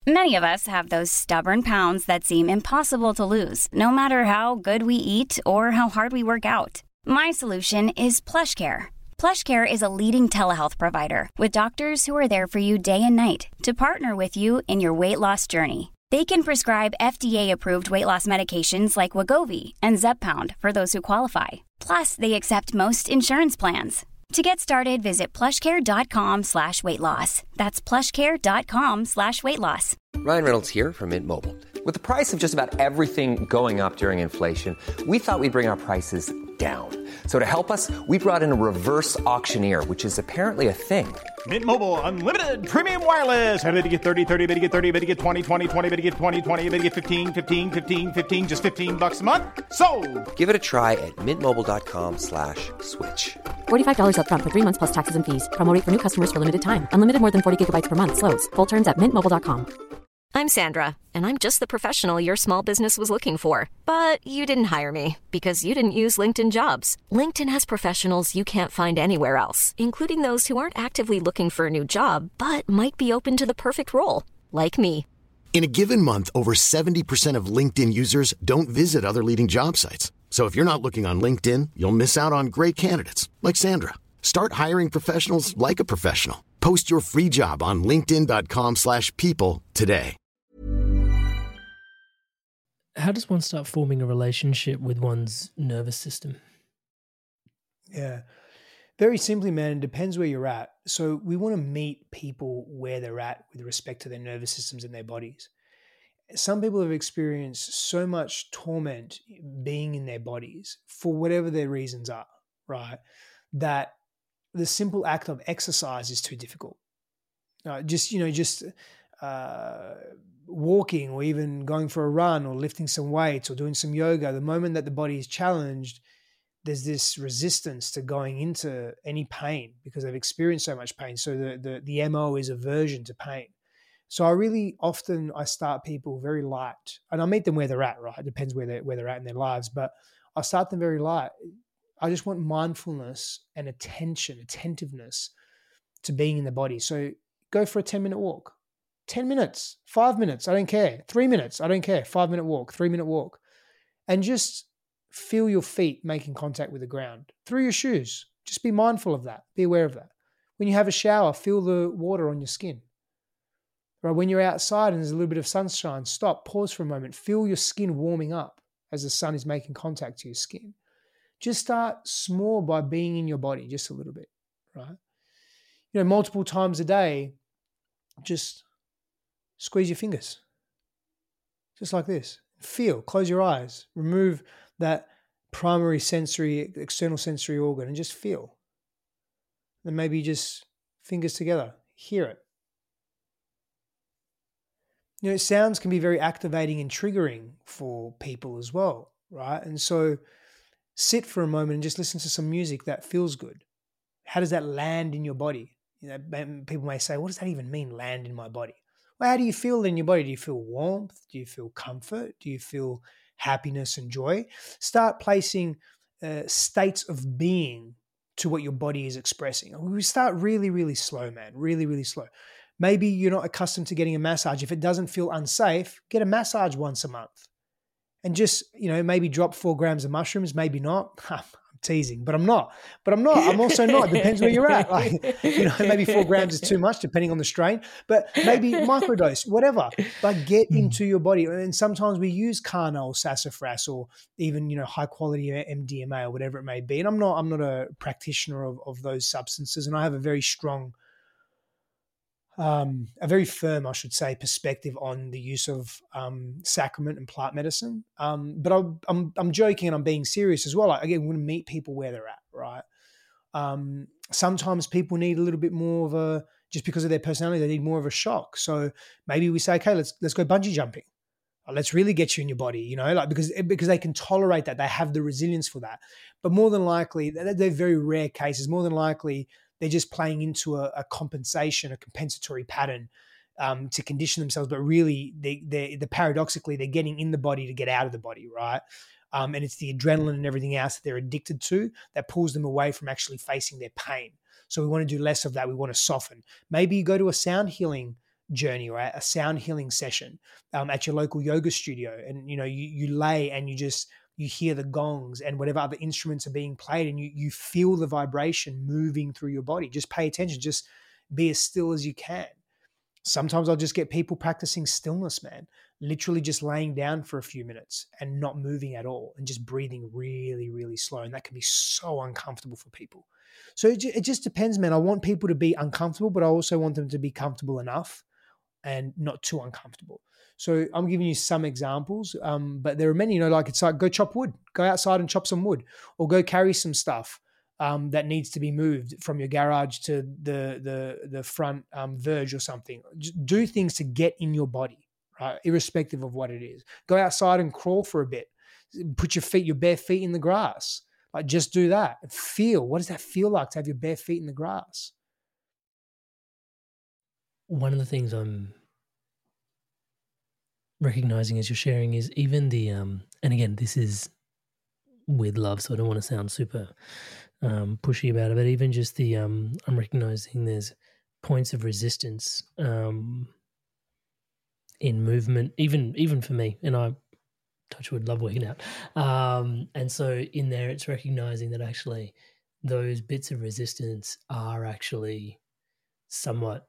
Many of us have those stubborn pounds that seem impossible to lose, no matter how good we eat or how hard we work out. My solution is PlushCare. PlushCare is a leading telehealth provider with doctors who are there for you day and night to partner with you in your weight loss journey. They can prescribe FDA-approved weight loss medications like Wegovy and Zepbound for those who qualify. Plus, they accept most insurance plans. To get started, visit plushcare.com/weightloss. That's plushcare.com/weightloss. Ryan Reynolds here from Mint Mobile. With the price of just about everything going up during inflation, we thought we'd bring our prices down. So to help us, we brought in a reverse auctioneer, which is apparently a thing. Mint Mobile Unlimited Premium Wireless. How to get 30, 30, bit to get 30, bit to get 20, 20, 20, bit to get 20, 20, bit to get 15, 15, 15, 15, just $15 a month? Sold! Give it a try at mintmobile.com/switch. $45 up front for 3 months plus taxes and fees. Promo rate for new customers for limited time. Unlimited more than 40 gigabytes per month. Slows full terms at mintmobile.com. I'm Sandra, and I'm just the professional your small business was looking for. But you didn't hire me because you didn't use LinkedIn Jobs. LinkedIn has professionals you can't find anywhere else, including those who aren't actively looking for a new job, but might be open to the perfect role, like me. In a given month, over 70% of LinkedIn users don't visit other leading job sites. So if you're not looking on LinkedIn, you'll miss out on great candidates like Sandra. Start hiring professionals like a professional. Post your free job on linkedin.com/people today. How does one start forming a relationship with one's nervous system? Yeah. Very simply, man, it depends where you're at. So we want to meet people where they're at with respect to their nervous systems and their bodies. Some people have experienced so much torment being in their bodies for whatever their reasons are, right? That the simple act of exercise is too difficult. Just walking or even going for a run or lifting some weights or doing some yoga, the moment that the body is challenged, there's this resistance to going into any pain because they've experienced so much pain. So the MO is aversion to pain. So I start people very light, and I meet them where they're at, right? It depends where they're at in their lives, but I start them very light. I just want mindfulness and attentiveness to being in the body. So go for a 10-minute walk. 10 minutes, 5 minutes, I don't care. 3 minutes, I don't care. 5-minute walk, 3-minute walk. And just feel your feet making contact with the ground through your shoes. Just be mindful of that. Be aware of that. When you have a shower, feel the water on your skin. Right? When you're outside and there's a little bit of sunshine, stop, pause for a moment. Feel your skin warming up as the sun is making contact to your skin. Just start small by being in your body just a little bit, right? Multiple times a day, just squeeze your fingers, just like this. Feel, close your eyes, remove that primary sensory, external sensory organ and just feel. Then maybe just fingers together, hear it. Sounds can be very activating and triggering for people as well, right? And so sit for a moment and just listen to some music that feels good. How does that land in your body? People may say, what does that even mean, land in my body? Well, how do you feel in your body? Do you feel warmth? Do you feel comfort? Do you feel happiness and joy? Start placing states of being to what your body is expressing. We start really, really slow, man, really, really slow. Maybe you're not accustomed to getting a massage. If it doesn't feel unsafe, get a massage once a month. And just, maybe drop 4 grams of mushrooms, maybe not. I'm teasing, but I'm not. I'm also not. It depends where you're at. Maybe 4 grams is too much depending on the strain, but maybe microdose, whatever. But get into your body. And sometimes we use Carnal, sassafras, or even, high quality MDMA or whatever it may be. And I'm not a practitioner of those substances. And I have a very strong, a very firm, I should say, perspective on the use of sacrament and plant medicine. But I'm joking and I'm being serious as well. Again, we want to meet people where they're at, right? Sometimes people need a little bit more of just because of their personality, they need more of a shock. So maybe we say, okay, let's go bungee jumping. Let's really get you in your body, because they can tolerate that. They have the resilience for that. But more than likely, they're very rare cases. More than likely, they're just playing into a compensatory pattern to condition themselves. But really, they paradoxically, they're getting in the body to get out of the body, right? And it's the adrenaline and everything else that they're addicted to that pulls them away from actually facing their pain. So we want to do less of that. We want to soften. Maybe you go to a sound healing journey or a sound healing session at your local yoga studio, and you lay and you hear the gongs and whatever other instruments are being played, and you feel the vibration moving through your body. Just pay attention, just be as still as you can. Sometimes I'll just get people practicing stillness, man, literally just laying down for a few minutes and not moving at all and just breathing really, really slow. And that can be so uncomfortable for people. So it just depends, man. I want people to be uncomfortable, but I also want them to be comfortable enough and not too uncomfortable. So I'm giving you some examples, but there are many, like it's like go chop wood, go outside and chop some wood, or go carry some stuff that needs to be moved from your garage to the front verge or something. Just do things to get in your body, right? Irrespective of what it is. Go outside and crawl for a bit. Put your bare feet in the grass. Like just do that. Feel, what does that feel like to have your bare feet in the grass? One of the things I'm recognizing as you're sharing is even the, and again, this is with love, so I don't want to sound super pushy about it, but even just the, I'm recognizing there's points of resistance in movement, even for me, and I touch wood, love working out. And so in there, it's recognizing that actually those bits of resistance are actually somewhat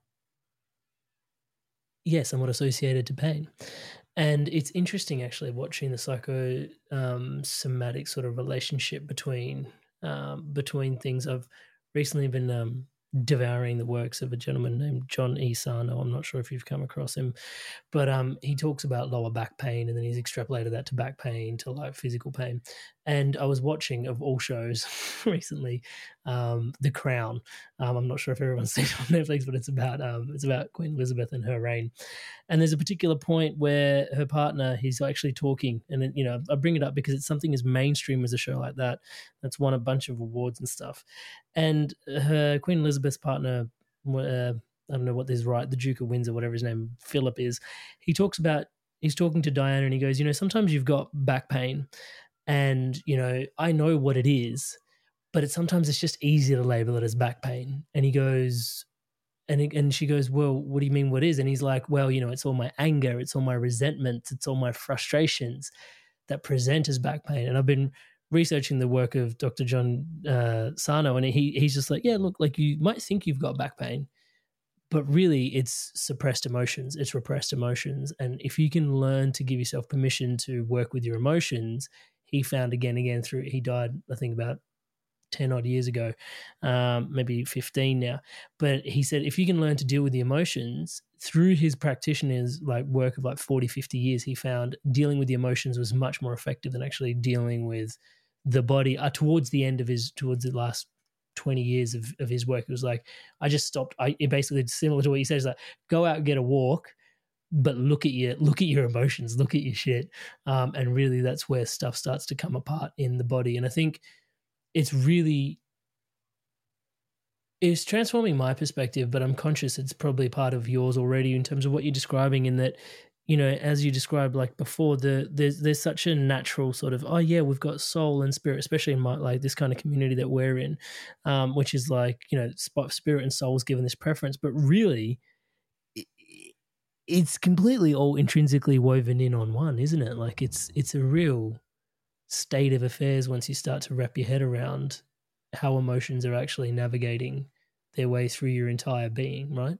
associated to pain. And it's interesting actually watching the psychosomatic sort of relationship between things. I've recently been devouring the works of a gentleman named John E. Sarno. I'm not sure if you've come across him, but he talks about lower back pain, and then he's extrapolated that to back pain, to like physical pain. And I was watching, of all shows recently, The Crown. I'm not sure if everyone's seen it on Netflix, but it's about Queen Elizabeth and her reign. And there's a particular point where her partner, he's actually talking, and I bring it up because it's something as mainstream as a show like that that's won a bunch of awards and stuff. And her Queen Elizabeth's partner, I don't know what this is, right, the Duke of Windsor, whatever his name, Philip is, he's talking to Diana, and he goes, sometimes you've got back pain, and I know what it is, but sometimes it's just easier to label it as back pain. And he goes, and she goes, well, what do you mean what is? And he's like, well, it's all my anger, it's all my resentments, it's all my frustrations that present as back pain. And I've been researching the work of Dr. John Sarno, and he's just like, yeah, look, like you might think you've got back pain, but really it's suppressed emotions, it's repressed emotions. And if you can learn to give yourself permission to work with your emotions, he found again he died, I think, about 10 odd years ago, maybe 15 now. But he said, if you can learn to deal with the emotions through his practitioner's like work of like 40, 50 years, he found dealing with the emotions was much more effective than actually dealing with the body. Towards the last 20 years of his work, it was like, I just stopped. It basically similar to what he says, like go out and get a walk, but look at your emotions, look at your shit. And really that's where stuff starts to come apart in the body. And I think it's transforming my perspective, but I'm conscious it's probably part of yours already in terms of what you're describing, in that, as you described like before, there's such a natural sort of, oh yeah, we've got soul and spirit, especially in like this kind of community that we're in, which is like, spirit and soul is given this preference, but really it's completely all intrinsically woven in on one, isn't it? Like it's a real state of affairs once you start to wrap your head around how emotions are actually navigating their way through your entire being, right?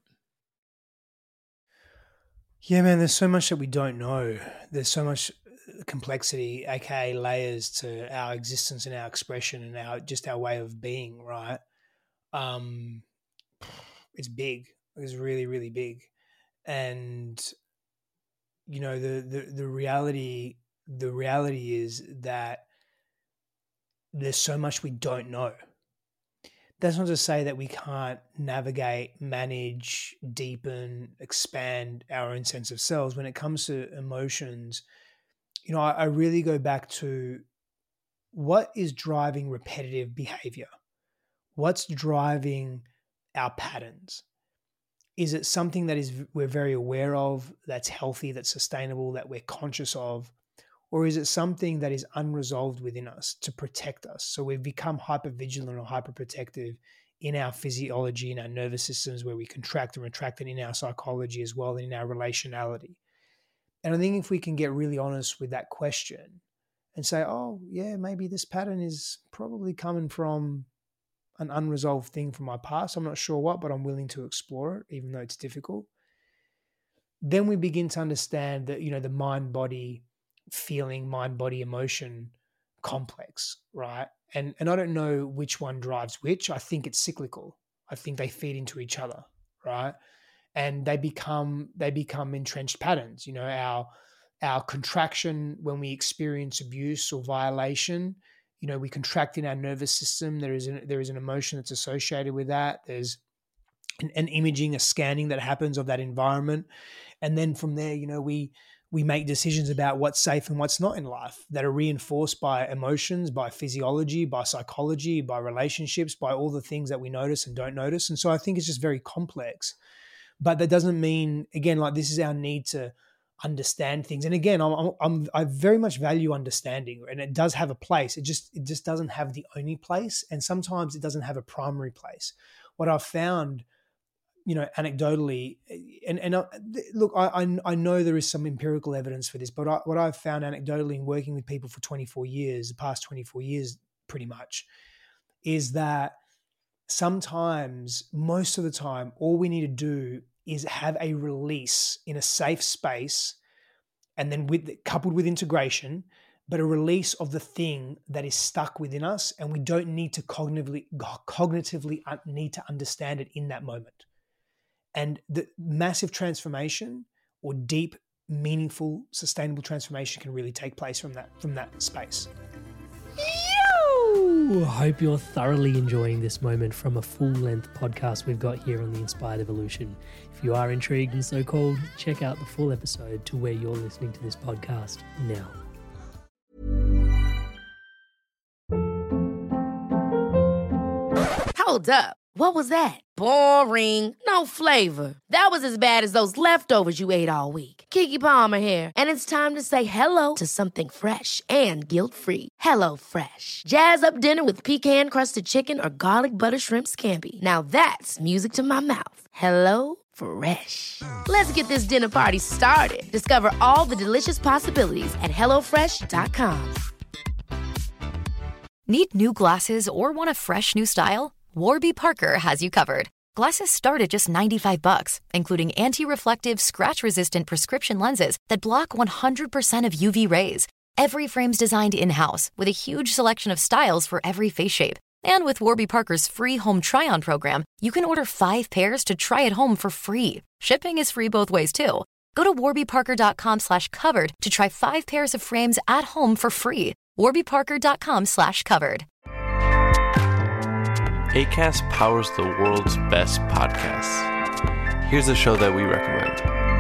Yeah, man, there's so much that we don't know. There's so much complexity, aka layers to our existence and our expression and our way of being, right? It's big. It's really, really big. And the reality is that there's so much we don't know. That's not to say that we can't navigate, manage, deepen, expand our own sense of selves. When it comes to emotions, I really go back to what is driving repetitive behavior? What's driving our patterns? Is it something that we're very aware of, that's healthy, that's sustainable, that we're conscious of? Or is it something that is unresolved within us to protect us? So we've become hypervigilant or hyperprotective in our physiology, in our nervous systems, where we contract and retract, and in our psychology as well, and in our relationality. And I think if we can get really honest with that question and say, oh, yeah, maybe this pattern is probably coming from an unresolved thing from my past. I'm not sure what, but I'm willing to explore it, even though it's difficult. Then we begin to understand that, the mind-body feeling, mind-body emotion complex, right? And I don't know which one drives which. I think it's cyclical. I think they feed into each other, right? And they become entrenched patterns. Our contraction when we experience abuse or violation, we contract in our nervous system. There is an emotion that's associated with that. There's an imaging, a scanning that happens of that environment. And then from there, we make decisions about what's safe and what's not in life that are reinforced by emotions, by physiology, by psychology, by relationships, by all the things that we notice and don't notice. And so I think it's just very complex. But that doesn't mean, again, like this is our need to understand things. And again, I very much value understanding, and it does have a place. It just doesn't have the only place, and sometimes it doesn't have a primary place. What I've found, anecdotally, and look, I know there is some empirical evidence for this, but what I've found anecdotally in working with people for 24 years, the past 24 years pretty much, is that sometimes, most of the time, all we need to do is have a release in a safe space, and then coupled with integration, but a release of the thing that is stuck within us, and we don't need to cognitively need to understand it in that moment. And the massive transformation, or deep, meaningful, sustainable transformation, can really take place from that space. I hope you're thoroughly enjoying this moment from a full-length podcast we've got here on the Inspired Evolution. If you are intrigued and so called, check out the full episode to where you're listening to this podcast now. Hold up. What was that? Boring. No flavor. That was as bad as those leftovers you ate all week. Keke Palmer here. And it's time to say hello to something fresh and guilt-free. HelloFresh. Jazz up dinner with pecan-crusted chicken or garlic butter shrimp scampi. Now that's music to my mouth. HelloFresh. Let's get this dinner party started. Discover all the delicious possibilities at HelloFresh.com. Need new glasses or want a fresh new style? Warby Parker has you covered. Glasses start at just $95, including anti-reflective, scratch-resistant prescription lenses that block 100% of UV rays. Every frame's designed in-house with a huge selection of styles for every face shape. And with Warby Parker's free home try-on program, you can order 5 pairs to try at home for free. Shipping is free both ways, too. Go to warbyparker.com/covered to try 5 pairs of frames at home for free. warbyparker.com/covered. Acast powers the world's best podcasts. Here's a show that we recommend.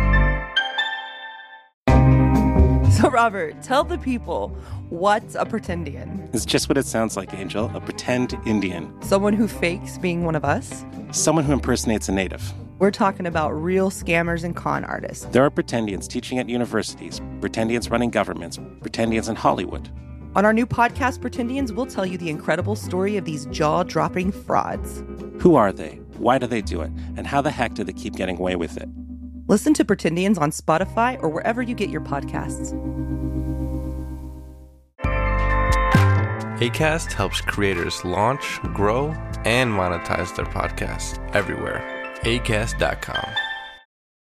So, Robert, tell the people, what's a pretendian? It's just what it sounds like, Angel. A pretend Indian. Someone who fakes being one of us? Someone who impersonates a native. We're talking about real scammers and con artists. There are pretendians teaching at universities, pretendians running governments, pretendians in Hollywood. On our new podcast, Pretendians, we'll tell you the incredible story of these jaw-dropping frauds. Who are they? Why do they do it? And how the heck do they keep getting away with it? Listen to Pretendians on Spotify or wherever you get your podcasts. Acast helps creators launch, grow, and monetize their podcasts everywhere. Acast.com.